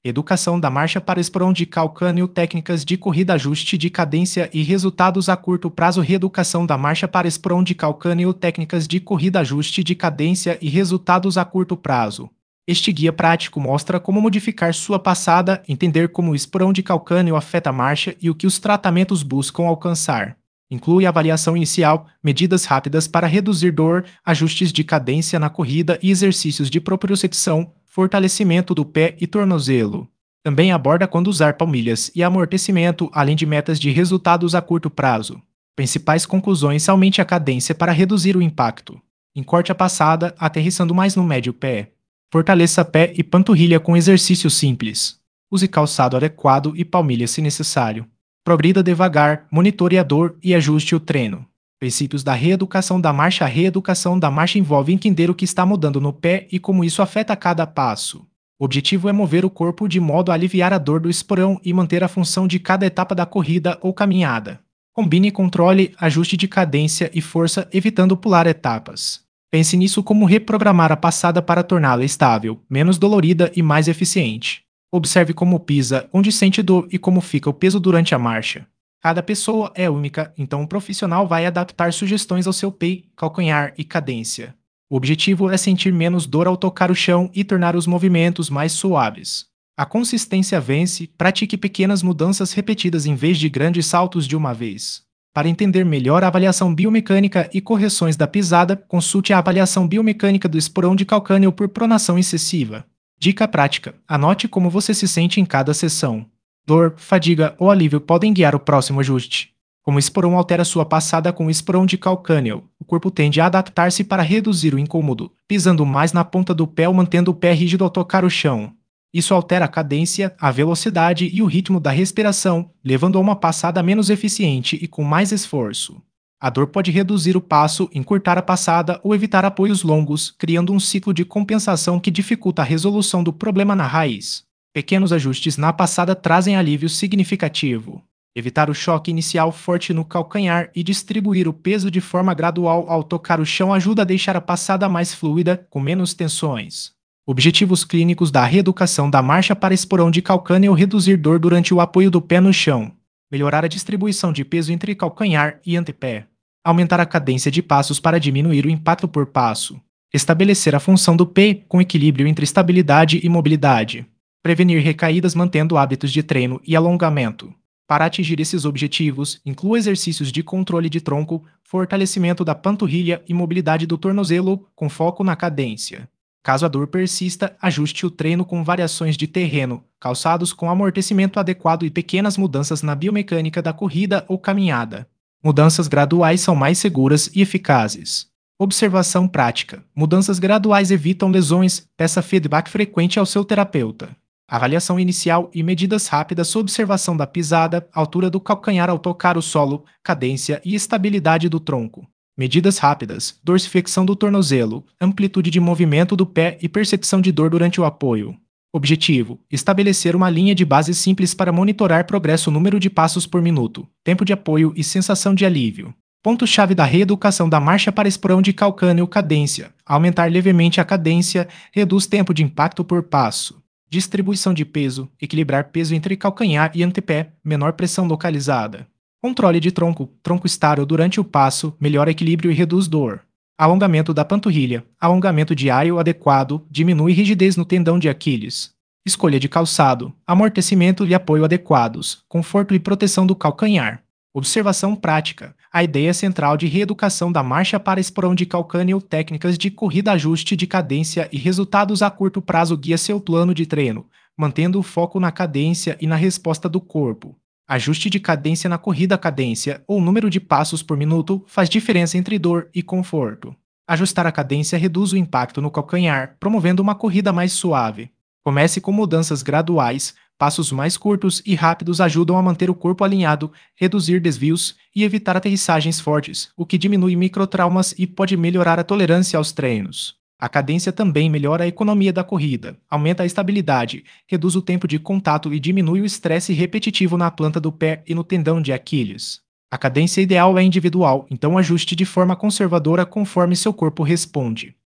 Educação da marcha para esporão de calcâneo, técnicas de corrida, ajuste de cadência e resultados a curto prazo. Reeducação da marcha para esporão de calcâneo, técnicas de corrida, ajuste de cadência e resultados a curto prazo. Este guia prático mostra como modificar sua passada, entender como o esporão de calcâneo afeta a marcha e o que os tratamentos buscam alcançar. Inclui avaliação inicial, medidas rápidas para reduzir dor, ajustes de cadência na corrida e exercícios de propriocepção, fortalecimento do pé e tornozelo. Também aborda quando usar palmilhas e amortecimento, além de metas de resultados a curto prazo. Principais conclusões: aumente a cadência para reduzir o impacto. Encurte a passada, aterrissando mais no médio pé. Fortaleça pé e panturrilha com exercícios simples. Use calçado adequado e palmilha se necessário. Progrida devagar, monitore a dor e ajuste o treino. Princípios da reeducação da marcha. A reeducação da marcha envolve entender o que está mudando no pé e como isso afeta cada passo. O objetivo é mover o corpo de modo a aliviar a dor do esporão e manter a função de cada etapa da corrida ou caminhada. Combine controle, ajuste de cadência e força, evitando pular etapas. Pense nisso como reprogramar a passada para torná-la estável, menos dolorida e mais eficiente. Observe como pisa, onde sente dor e como fica o peso durante a marcha. Cada pessoa é única, então o profissional vai adaptar sugestões ao seu pé, calcanhar e cadência. O objetivo é sentir menos dor ao tocar o chão e tornar os movimentos mais suaves. A consistência vence, pratique pequenas mudanças repetidas em vez de grandes saltos de uma vez. Para entender melhor a avaliação biomecânica e correções da pisada, consulte a avaliação biomecânica do esporão de calcâneo por pronação excessiva. Dica prática: anote como você se sente em cada sessão. Dor, fadiga ou alívio podem guiar o próximo ajuste. Como o esporão altera sua passada com o esporão de calcâneo, o corpo tende a adaptar-se para reduzir o incômodo, pisando mais na ponta do pé ou mantendo o pé rígido ao tocar o chão. Isso altera a cadência, a velocidade e o ritmo da respiração, levando a uma passada menos eficiente e com mais esforço. A dor pode reduzir o passo, encurtar a passada ou evitar apoios longos, criando um ciclo de compensação que dificulta a resolução do problema na raiz. Pequenos ajustes na passada trazem alívio significativo. Evitar o choque inicial forte no calcanhar e distribuir o peso de forma gradual ao tocar o chão ajuda a deixar a passada mais fluida, com menos tensões. Objetivos clínicos da reeducação da marcha para esporão de calcâneo: reduzir dor durante o apoio do pé no chão. Melhorar a distribuição de peso entre calcanhar e antepé. Aumentar a cadência de passos para diminuir o impacto por passo. Estabelecer a função do pé com equilíbrio entre estabilidade e mobilidade. Prevenir recaídas mantendo hábitos de treino e alongamento. Para atingir esses objetivos, inclua exercícios de controle de tronco, fortalecimento da panturrilha e mobilidade do tornozelo, com foco na cadência. Caso a dor persista, ajuste o treino com variações de terreno, calçados com amortecimento adequado e pequenas mudanças na biomecânica da corrida ou caminhada. Mudanças graduais são mais seguras e eficazes. Observação prática: mudanças graduais evitam lesões, peça feedback frequente ao seu terapeuta. Avaliação inicial e medidas rápidas: observação da pisada, altura do calcanhar ao tocar o solo, cadência e estabilidade do tronco. Medidas rápidas: dorsiflexão do tornozelo, amplitude de movimento do pé e percepção de dor durante o apoio. Objetivo: estabelecer uma linha de base simples para monitorar progresso: número de passos por minuto, tempo de apoio e sensação de alívio. Ponto-chave da reeducação da marcha para esporão de calcâneo: cadência. Aumentar levemente a cadência reduz tempo de impacto por passo. Distribuição de peso: equilibrar peso entre calcanhar e antepé, menor pressão localizada. Controle de tronco: tronco estável durante o passo, melhora equilíbrio e reduz dor. Alongamento da panturrilha: alongamento diário adequado, diminui rigidez no tendão de Aquiles. Escolha de calçado: amortecimento e apoio adequados, conforto e proteção do calcanhar. Observação prática: a ideia central de reeducação da marcha para esporão de calcâneo, técnicas de corrida, ajuste de cadência e resultados a curto prazo. Guia seu plano de treino, mantendo o foco na cadência e na resposta do corpo. Ajuste de cadência na corrida. Cadência, ou número de passos por minuto, faz diferença entre dor e conforto. Ajustar a cadência reduz o impacto no calcanhar, promovendo uma corrida mais suave. Comece com mudanças graduais, passos mais curtos e rápidos ajudam a manter o corpo alinhado, reduzir desvios e evitar aterrissagens fortes, o que diminui microtraumas e pode melhorar a tolerância aos treinos. A cadência também melhora a economia da corrida, aumenta a estabilidade, reduz o tempo de contato e diminui o estresse repetitivo na planta do pé e no tendão de Aquiles. A cadência ideal é individual, então ajuste de forma conservadora conforme seu corpo responde.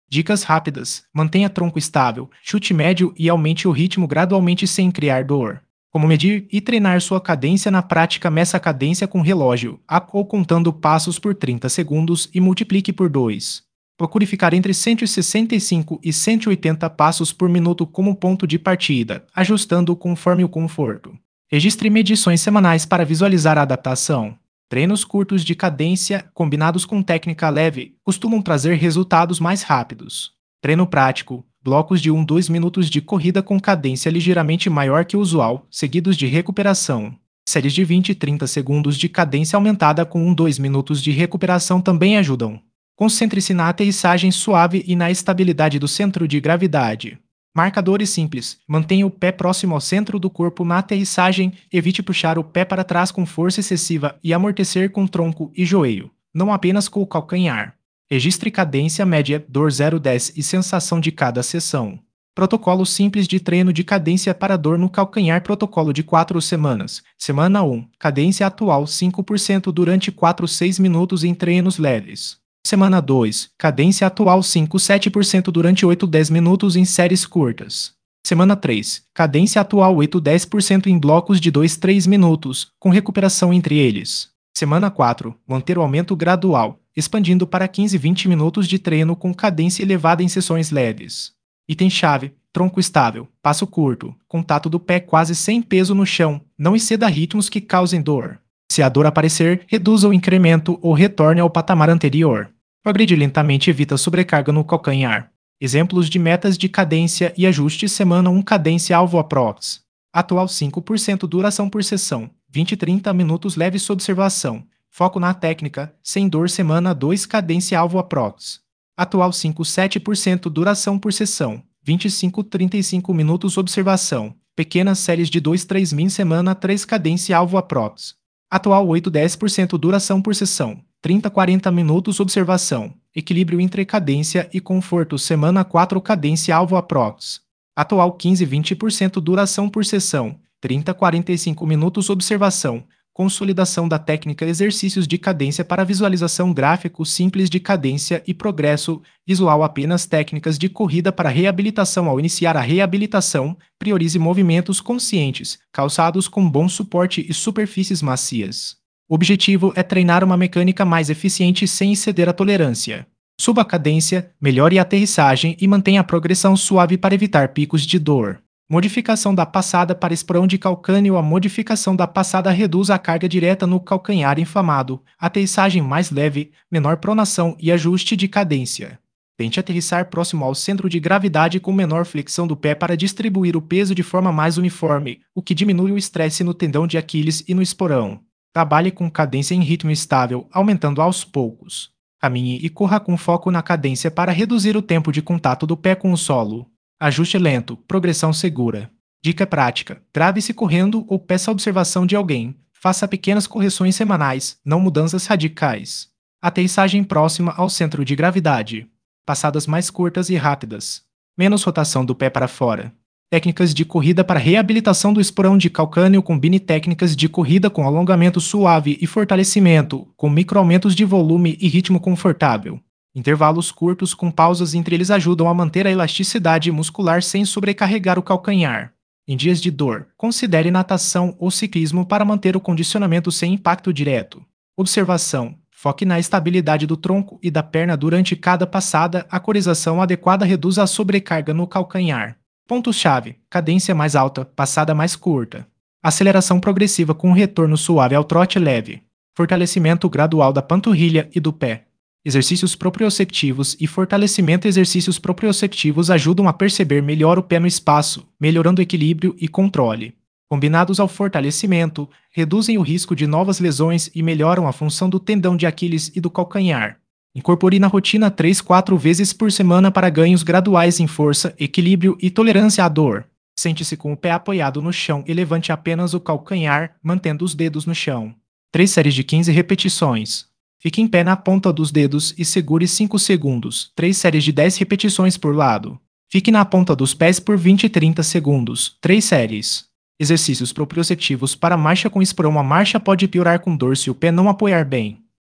Dicas rápidas: mantenha tronco estável, chute médio e aumente o ritmo gradualmente sem criar dor. Como medir e treinar sua cadência na prática, meça a cadência com relógio, ou contando passos por 30 segundos e multiplique por 2. Procure ficar entre 165 e 180 passos por minuto como ponto de partida, ajustando conforme o conforto. Registre medições semanais para visualizar a adaptação. Treinos curtos de cadência, combinados com técnica leve, costumam trazer resultados mais rápidos. Treino prático: blocos de 1-2 minutos de corrida com cadência ligeiramente maior que o usual, seguidos de recuperação. Séries de 20-30 segundos de cadência aumentada com 1-2 minutos de recuperação também ajudam. Concentre-se na aterrissagem suave e na estabilidade do centro de gravidade. Marcadores simples: mantenha o pé próximo ao centro do corpo na aterrissagem, evite puxar o pé para trás com força excessiva e amortecer com tronco e joelho, não apenas com o calcanhar. Registre cadência média, dor 0-10 e sensação de cada sessão. Protocolo simples de treino de cadência para dor no calcanhar. Protocolo de 4 semanas. Semana 1. Cadência atual 5% durante 4-6 minutos em treinos leves. Semana 2. Cadência atual 5-7% durante 8-10 minutos em séries curtas. Semana 3. Cadência atual 8-10% em blocos de 2-3 minutos, com recuperação entre eles. Semana 4. Manter o aumento gradual, expandindo para 15-20 minutos de treino com cadência elevada em sessões leves. Item-chave: tronco estável, passo curto, contato do pé quase sem peso no chão, não exceda ritmos que causem dor. Se a dor aparecer, reduza o incremento ou retorne ao patamar anterior. Progride lentamente e evita sobrecarga no calcanhar. Exemplos de metas de cadência e ajuste: semana 1 cadência alvo aprox. Atual 5% duração por sessão, 20-30 minutos leves observação. Foco na técnica, sem dor. Semana 2 cadência alvo aprox. Atual 5-7% duração por sessão, 25-35 minutos observação. Pequenas séries de 2-3 min. Semana 3 cadência alvo aprox. Atual 8-10% duração por sessão, 30-40 minutos observação. Equilíbrio entre cadência e conforto. Semana 4 cadência alvo aprox. Atual 15-20% duração por sessão, 30-45 minutos observação. Consolidação da técnica. Exercícios de cadência para visualização. Gráfico simples de cadência e progresso visual. Apenas técnicas de corrida para reabilitação. Ao iniciar a reabilitação, priorize movimentos conscientes, calçados com bom suporte e superfícies macias. O objetivo é treinar uma mecânica mais eficiente sem exceder a tolerância. Suba a cadência, melhore a aterrissagem e mantenha a progressão suave para evitar picos de dor. Modificação da passada para esporão de calcâneo. A modificação da passada reduz a carga direta no calcanhar inflamado, aterrissagem mais leve, menor pronação e ajuste de cadência. Tente aterrissar próximo ao centro de gravidade com menor flexão do pé para distribuir o peso de forma mais uniforme, o que diminui o estresse no tendão de Aquiles e no esporão. Trabalhe com cadência em ritmo estável, aumentando aos poucos. Caminhe e corra com foco na cadência para reduzir o tempo de contato do pé com o solo. Ajuste lento, progressão segura. Dica prática: grave-se correndo ou peça a observação de alguém. Faça pequenas correções semanais, não mudanças radicais. Aterrissagem próxima ao centro de gravidade. Passadas mais curtas e rápidas. Menos rotação do pé para fora. Técnicas de corrida para reabilitação do esporão de calcâneo. Combine técnicas de corrida com alongamento suave e fortalecimento, com microaumentos de volume e ritmo confortável. Intervalos curtos com pausas entre eles ajudam a manter a elasticidade muscular sem sobrecarregar o calcanhar. Em dias de dor, considere natação ou ciclismo para manter o condicionamento sem impacto direto. Observação: foque na estabilidade do tronco e da perna durante cada passada. A corização adequada reduz a sobrecarga no calcanhar. Pontos-chave: cadência mais alta, passada mais curta. Aceleração progressiva com retorno suave ao trote leve. Fortalecimento gradual da panturrilha e do pé. Exercícios proprioceptivos e fortalecimento. Exercícios proprioceptivos ajudam a perceber melhor o pé no espaço, melhorando o equilíbrio e controle. Combinados ao fortalecimento, reduzem o risco de novas lesões e melhoram a função do tendão de Aquiles e do calcanhar. Incorpore na rotina 3-4 vezes por semana para ganhos graduais em força, equilíbrio e tolerância à dor. Sente-se com o pé apoiado no chão e levante apenas o calcanhar, mantendo os dedos no chão. 3 séries de 15 repetições. Fique em pé na ponta dos dedos e segure 5 segundos, 3 séries de 10 repetições por lado. Fique na ponta dos pés por 20-30 segundos, 3 séries. Exercícios proprioceptivos para marcha com esporão. A marcha pode piorar com dor se o pé não apoiar bem.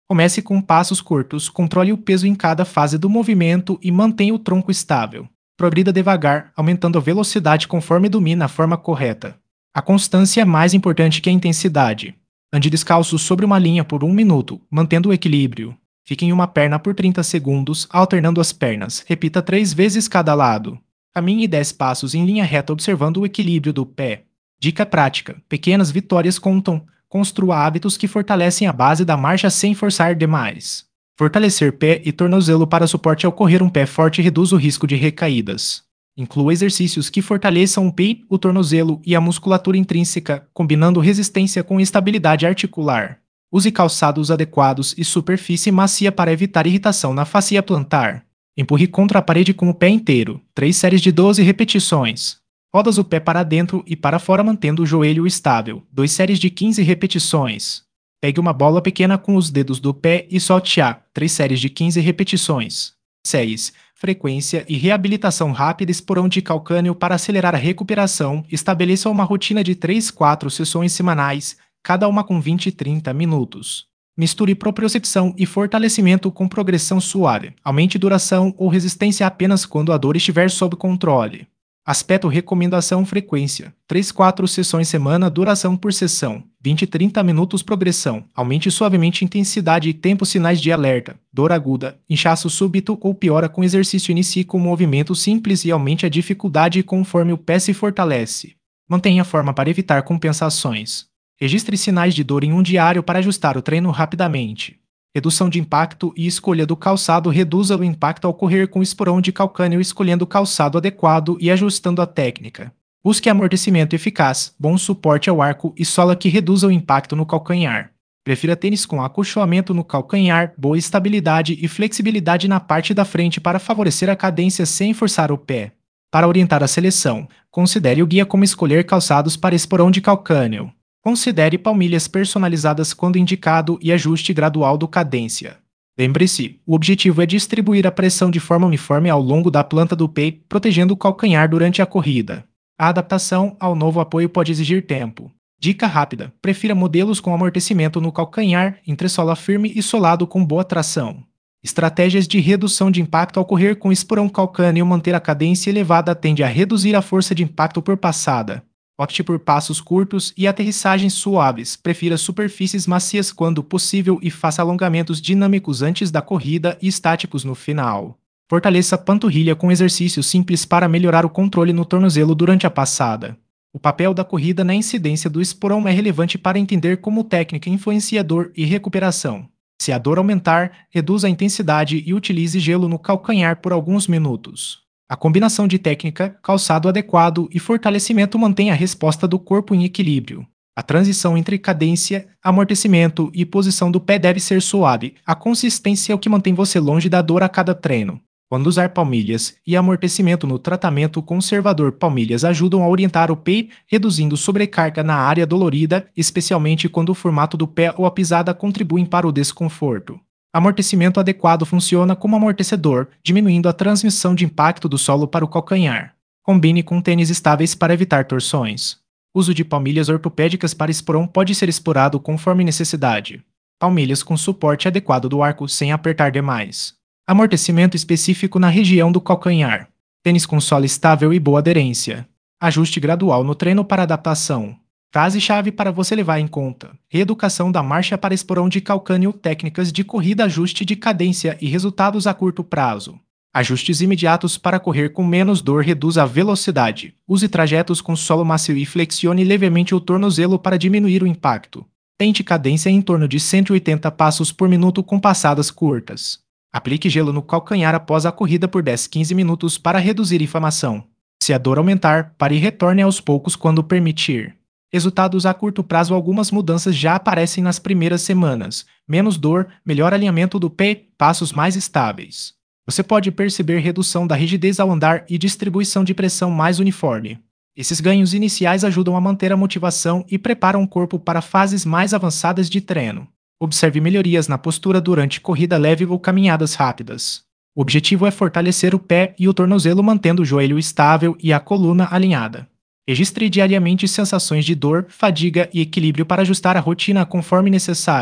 Comece com passos curtos, controle o peso em cada fase do movimento e mantenha o tronco estável. Progrida devagar, aumentando a velocidade conforme domina a forma correta. A constância é mais importante que a intensidade. Ande descalço sobre uma linha por 1 minuto, mantendo o equilíbrio. Fique em uma perna por 30 segundos, alternando as pernas. Repita 3 vezes cada lado. Caminhe 10 passos em linha reta observando o equilíbrio do pé. Dica prática: pequenas vitórias contam. Construa hábitos que fortalecem a base da marcha sem forçar demais. Fortalecer pé e tornozelo para suporte ao correr. Um pé forte reduz o risco de recaídas. Inclua exercícios que fortaleçam o pé, o tornozelo e a musculatura intrínseca, combinando resistência com estabilidade articular. Use calçados adequados e superfície macia para evitar irritação na fascia plantar. Empurre contra a parede com o pé inteiro. 3 séries de 12 repetições. Rodas o pé para dentro e para fora mantendo o joelho estável. 2 séries de 15 repetições. Pegue uma bola pequena com os dedos do pé e solte-a. 3 séries de 15 repetições. 6. Frequência e reabilitação rápida. Esporão de calcâneo para acelerar a recuperação. Estabeleça uma rotina de 3-4 sessões semanais, cada uma com 20 e 30 minutos. Misture propriocepção e fortalecimento com progressão suave. Aumente duração ou resistência apenas quando a dor estiver sob controle. Aspecto recomendação frequência: 3-4 sessões semana, duração por sessão, 20 e 30 minutos progressão. Aumente suavemente intensidade e tempo. Sinais de alerta: dor aguda, inchaço súbito ou piora com exercício. Inicie com movimento simples e aumente a dificuldade conforme o pé se fortalece. Mantenha a forma para evitar compensações. Registre sinais de dor em um diário para ajustar o treino rapidamente. Redução de impacto e escolha do calçado. Reduza o impacto ao correr com esporão de calcâneo, escolhendo o calçado adequado e ajustando a técnica. Busque amortecimento eficaz, bom suporte ao arco e sola que reduza o impacto no calcanhar. Prefira tênis com acolchoamento no calcanhar, boa estabilidade e flexibilidade na parte da frente para favorecer a cadência sem forçar o pé. Para orientar a seleção, considere o guia como escolher calçados para esporão de calcâneo. Considere palmilhas personalizadas quando indicado e ajuste gradual do cadência. Lembre-se, o objetivo é distribuir a pressão de forma uniforme ao longo da planta do pé, protegendo o calcanhar durante a corrida. A adaptação ao novo apoio pode exigir tempo. Dica rápida: prefira modelos com amortecimento no calcanhar, entressola firme e solado com boa tração. Estratégias de redução de impacto ao correr com esporão calcâneo. Manter a cadência elevada tende a reduzir a força de impacto por passada. Opte por passos curtos e aterrissagens suaves. Prefira superfícies macias quando possível e faça alongamentos dinâmicos antes da corrida e estáticos no final. Fortaleça a panturrilha com exercícios simples para melhorar o controle no tornozelo durante a passada. O papel da corrida na incidência do esporão é relevante para entender como técnica influencia dor e recuperação. Se a dor aumentar, reduza a intensidade e utilize gelo no calcanhar por alguns minutos. A combinação de técnica, calçado adequado e fortalecimento mantém a resposta do corpo em equilíbrio. A transição entre cadência, amortecimento e posição do pé deve ser suave. A consistência é o que mantém você longe da dor a cada treino. Quando usar palmilhas e amortecimento no tratamento conservador, palmilhas ajudam a orientar o pé, reduzindo sobrecarga na área dolorida, especialmente quando o formato do pé ou a pisada contribuem para o desconforto. Amortecimento adequado funciona como amortecedor, diminuindo a transmissão de impacto do solo para o calcanhar. Combine com tênis estáveis para evitar torções. Uso de palmilhas ortopédicas para esporão pode ser explorado conforme necessidade. Palmilhas com suporte adequado do arco sem apertar demais. Amortecimento específico na região do calcanhar. Tênis com sola estável e boa aderência. Ajuste gradual no treino para adaptação. Frase-chave para você levar em conta: reeducação da marcha para esporão de calcâneo, técnicas de corrida, ajuste de cadência e resultados a curto prazo. Ajustes imediatos para correr com menos dor. Reduz a velocidade. Use trajetos com solo macio e flexione levemente o tornozelo para diminuir o impacto. Tente cadência em torno de 180 passos por minuto com passadas curtas. Aplique gelo no calcanhar após a corrida por 10-15 minutos para reduzir inflamação. Se a dor aumentar, pare e retorne aos poucos quando permitir. Resultados a curto prazo: algumas mudanças já aparecem nas primeiras semanas. Menos dor, melhor alinhamento do pé, passos mais estáveis. Você pode perceber redução da rigidez ao andar e distribuição de pressão mais uniforme. Esses ganhos iniciais ajudam a manter a motivação e preparam o corpo para fases mais avançadas de treino. Observe melhorias na postura durante corrida leve ou caminhadas rápidas. O objetivo é fortalecer o pé e o tornozelo, mantendo o joelho estável e a coluna alinhada. Registre diariamente sensações de dor, fadiga e equilíbrio para ajustar a rotina conforme necessário.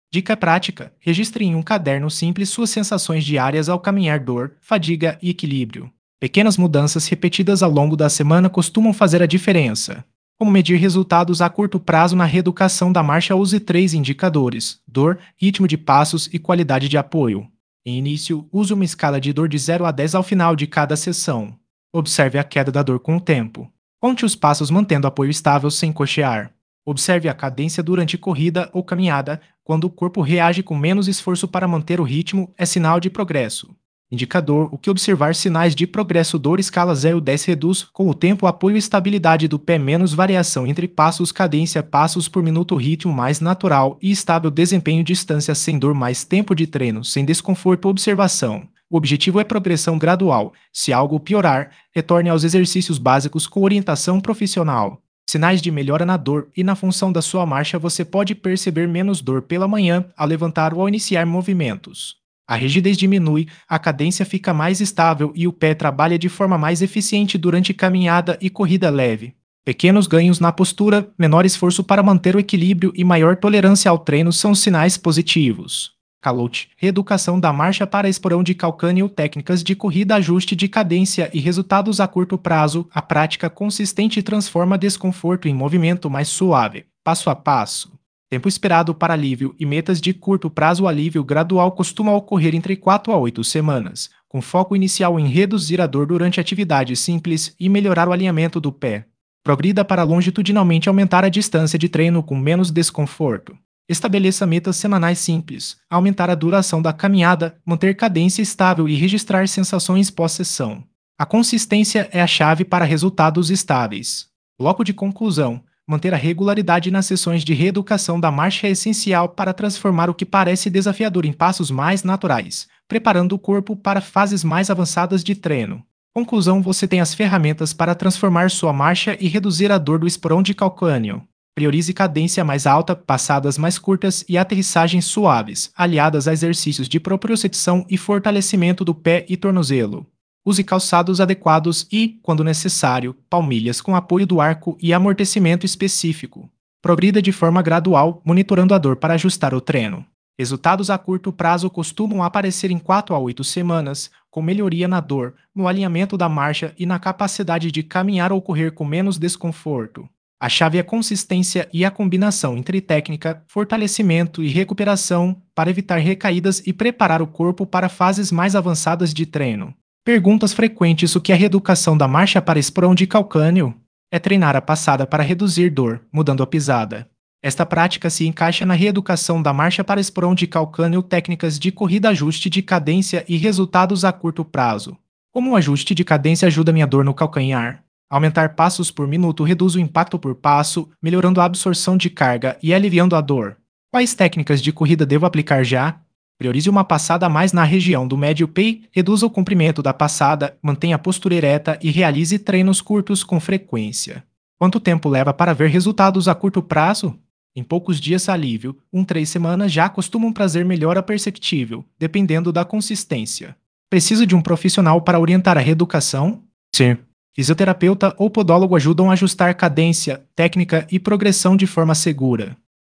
Dica prática: registre em um caderno simples suas sensações diárias ao caminhar, dor, fadiga e equilíbrio. Pequenas mudanças repetidas ao longo da semana costumam fazer a diferença. Como medir resultados a curto prazo na reeducação da marcha, use 3 indicadores: dor, ritmo de passos e qualidade de apoio. Em início, use uma escala de dor de 0 a 10 ao final de cada sessão. Observe a queda da dor com o tempo. Conte os passos mantendo apoio estável sem cochear. Observe a cadência durante corrida ou caminhada. Quando o corpo reage com menos esforço para manter o ritmo, é sinal de progresso. Indicador: o que observar sinais de progresso, dor escala 0 a 10 reduz com o tempo, apoio e estabilidade do pé, menos variação entre passos, cadência, passos por minuto, ritmo mais natural e estável, desempenho, distância sem dor, mais tempo de treino, sem desconforto, observação. O objetivo é progressão gradual. Se algo piorar, retorne aos exercícios básicos com orientação profissional. Sinais de melhora na dor e na função da sua marcha: você pode perceber menos dor pela manhã ao levantar ou ao iniciar movimentos. A rigidez diminui, a cadência fica mais estável e o pé trabalha de forma mais eficiente durante caminhada e corrida leve. Pequenos ganhos na postura, menor esforço para manter o equilíbrio e maior tolerância ao treino são sinais positivos. Calote: reeducação da marcha para esporão de calcâneo, técnicas de corrida, ajuste de cadência e resultados a curto prazo. A prática consistente transforma desconforto em movimento mais suave. Passo a passo. Tempo esperado para alívio e metas de curto prazo: o alívio gradual costuma ocorrer entre 4 a 8 semanas, com foco inicial em reduzir a dor durante atividades simples e melhorar o alinhamento do pé. Progrida para longitudinalmente aumentar a distância de treino com menos desconforto. Estabeleça metas semanais simples: aumentar a duração da caminhada, manter cadência estável e registrar sensações pós-sessão. A consistência é a chave para resultados estáveis. Bloco de conclusão: manter a regularidade nas sessões de reeducação da marcha é essencial para transformar o que parece desafiador em passos mais naturais, preparando o corpo para fases mais avançadas de treino. Conclusão: você tem as ferramentas para transformar sua marcha e reduzir a dor do esporão de calcâneo. Priorize cadência mais alta, passadas mais curtas e aterrissagens suaves, aliadas a exercícios de propriocepção e fortalecimento do pé e tornozelo. Use calçados adequados e, quando necessário, palmilhas com apoio do arco e amortecimento específico. Progrida de forma gradual, monitorando a dor para ajustar o treino. Resultados a curto prazo costumam aparecer em 4 a 8 semanas, com melhoria na dor, no alinhamento da marcha e na capacidade de caminhar ou correr com menos desconforto. A chave é a consistência e a combinação entre técnica, fortalecimento e recuperação para evitar recaídas e preparar o corpo para fases mais avançadas de treino. Perguntas frequentes: o que é reeducação da marcha para esporão de calcâneo? É treinar a passada para reduzir dor, mudando a pisada. Esta prática se encaixa na reeducação da marcha para esporão de calcâneo, técnicas de corrida, ajuste de cadência e resultados a curto prazo. Como o ajuste de cadência ajuda minha dor no calcanhar? Aumentar passos por minuto reduz o impacto por passo, melhorando a absorção de carga e aliviando a dor. Quais técnicas de corrida devo aplicar já? Priorize uma passada mais na região do médio pé, reduza o comprimento da passada, mantenha a postura ereta e realize treinos curtos com frequência. Quanto tempo leva para ver resultados a curto prazo? Em poucos dias, alívio, 3 semanas já costuma trazer melhora perceptível, dependendo da consistência. Precisa de um profissional para orientar a reeducação? Sim. Fisioterapeuta ou podólogo ajudam a ajustar cadência, técnica e progressão de forma segura.